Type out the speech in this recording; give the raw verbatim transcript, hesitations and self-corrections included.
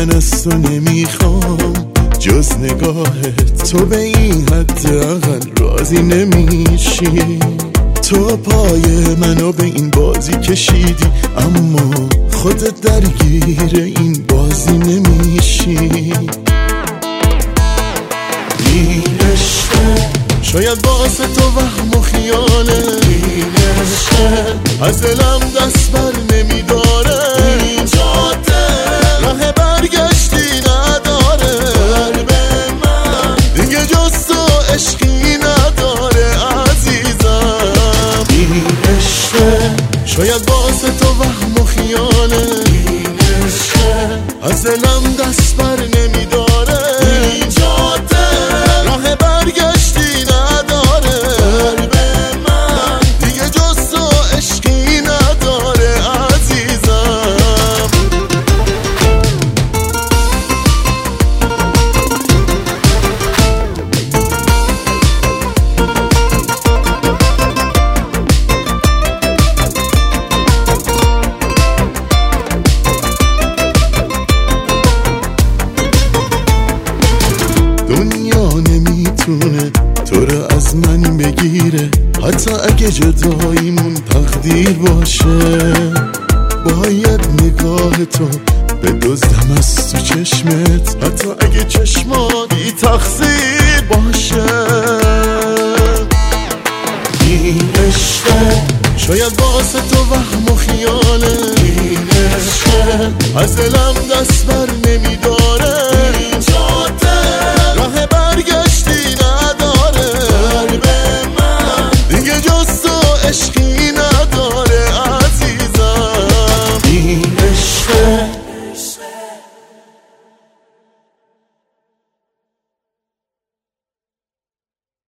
من از تو نمیخوام جز نگاهت، تو به این حد اقل راضی نمیشی. تو پای منو به این بازی کشیدی اما خودت درگیر این بازی نمیشی. این عشقه شاید واسه تو وهم و خیاله، این عشقه از دلم دست بر نمیداره. این جاده راه برگشتی نداره، قلب من دیگه جز تو عشقی نداره عزیزم. این عشقه شاید واسه تو وهم و خیاله، این عشقه از دلم دست بر نمیداره. این جاده راه برگشتی نداره، قلب من دیگه جز تو عشقی نداره عزیزم. دنیا نمیتونه تو رو از من بگیره، حتی اگه جداییمون تقدیر باشه. باید نگاه تو بدزدم از تو چشمت، حتی اگه چشمات بی تقصیر باشه. این عشقه شاید واسه تو وهم و خیاله، این عشقه از دلم دست بر نمیداره.